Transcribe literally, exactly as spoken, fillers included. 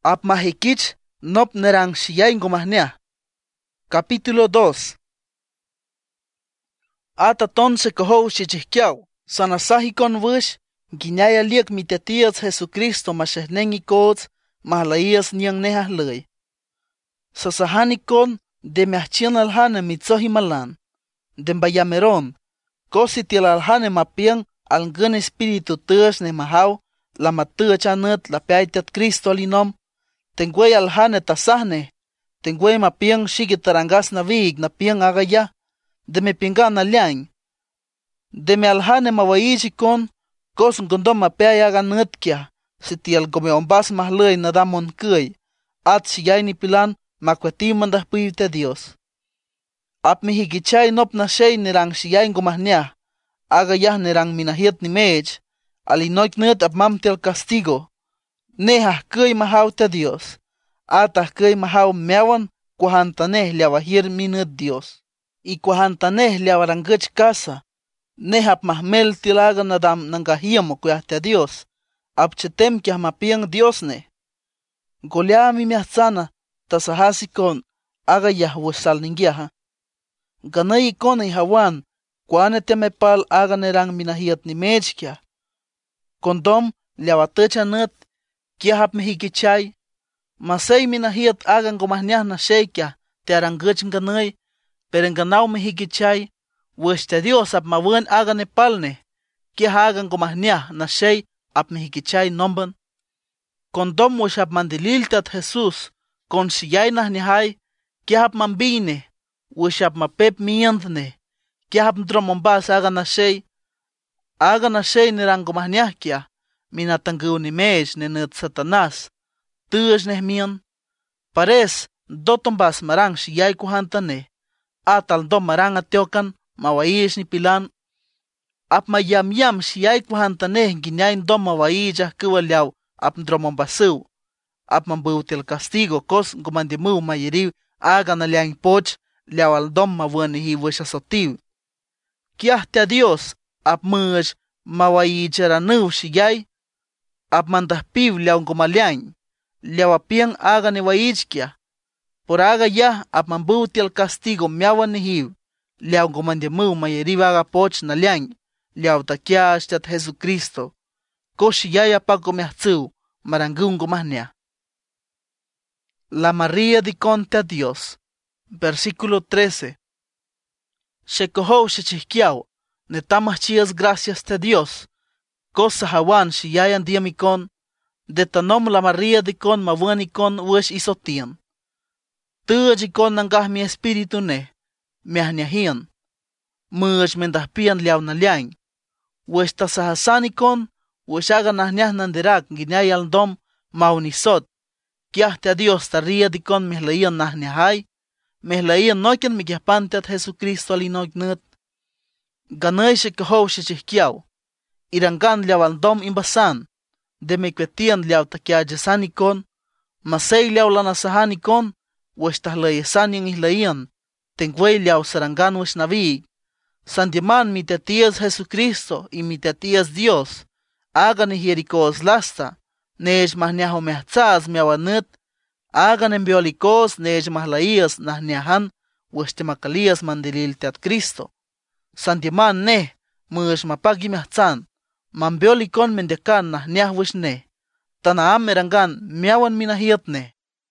ap mahikich nop nerang shiyay ngomahnia. Capítulo dos. Ata ton se cohow shichihkiaw, sanasahikon wish, ginyaya liek mitetias Jesucristo mashehnengi kots, mahlaías niang nehah lay. Sasahanikon de meachien alhane mitzohi malan, de mbayameron, kosi tiel alhane mapiang al ngun espíritu tush ne mahaw, la matuch anut la peaitat Cristo alinom, tengwey alhane tasahne, tengwey mapiang shigitarangas na vig na piang agaya, de me pingan aliang, de me alhane mawaichikon, kos ngundom mapeay aganut kia, si tiel gome ombas mahlay na damon kuy, at siyay ni pilan, makwetimandah puyte Dios. Ap mihigichay nop na shay nirang siyay ngomahnia, agayah nirang minahiet ni mej, alinoik nut ap mamtel castigo, nehah kuy mahaw te Dios, atah kuy mahaw meawan kuahantaneh liawahir minut Dios, y kuahantaneh liawaranguch casa, nehap mahmel tilaga nadam nangahiamo kuyah te Dios, ap chetem kiah mapiang Dios ne. Golea mi miahzana, tasahasikon, agayah wusal ningiaha. Ganay ikon ay hawan, kuane temepal aga nerang minahiat ni mejkia. Kondom, liawatacha nut, kiahap mehikichay, masay minahiat agan gomahniah na sheikya, te aranguch ganay, perenganaw mehikichay, wish te Dios ap mawen aga nepalne, kiah agan gomahniah na shay ap mehikichay nomban. Kondom wish ap mandililtat Jesus, kon siyay nah nihay, kiahap mambine, wish ap mapep miendne, kiahap ndromombas aga na shay, aga na shay nirang gomahniah kia, minatanggu ni mej nenut satanas, tuj neh mien, pares dotombas marang siyay kuhantane, atal dom marang atyokan, mawaish ni pilan, ap mayam yam siyay kuhantane, ginyay dom mawaijah kuwalyaw, ap ndromombasuw, ap mambutil castigo, kos gumandimu mayiriw, aga na liang poch, liawal dom mawanihi wish asotiv. Kiah te Dios, ap muj mawaicharanuw siyay, ap mandahpiv liaw gumaliang, liawapiang aga ni waichkia, por aga yah ap mambutil castigo miawanihiw, liaw gumandimu mayiriw aga poch na liang, liaw takiashtat Jesucristo, kos siyay apagomiahtsuw, marangung gumahnia. La María di conte a Dios. Versículo trece. Shekohow shechihkiaw, netamach chias gracias te Dios, cosa hawan shiyayan diamikon, de tanom la María di con mawanikon wish isotian. Tuajikon nangah mi espíritu ne, miahniahian, muj mendahpian liaw na liang, wish tasahasanikon, wish aga nahniah nandirak ginyayal dom maunisot, kiah te Dios taria di con mihlayan nahniahay, mihlayan noiken mikiahpantet Jesucristo alinoik nut. Ganay shekohow shechihkiaw, irangan liawal dom imbasan, de mikwetian liaw takiajasanikon, masay liaw lanasahanikon, wish tahlayasan yung ihlayan, tengway liaw sarangan wish navig, sandiman mitetias Jesucristo y mitetias Dios, hagan hiericos lasta, nej mahniaho mehtzaz miawanut, hagan embiolicos nej mahlaías nahniahan, westemakalias mandilil teat Cristo. Sandiman ne, mush mapagi mehtzan, mambiolicon mendekan nahniah wish ne, tanaam merangan miawan minahiat ne.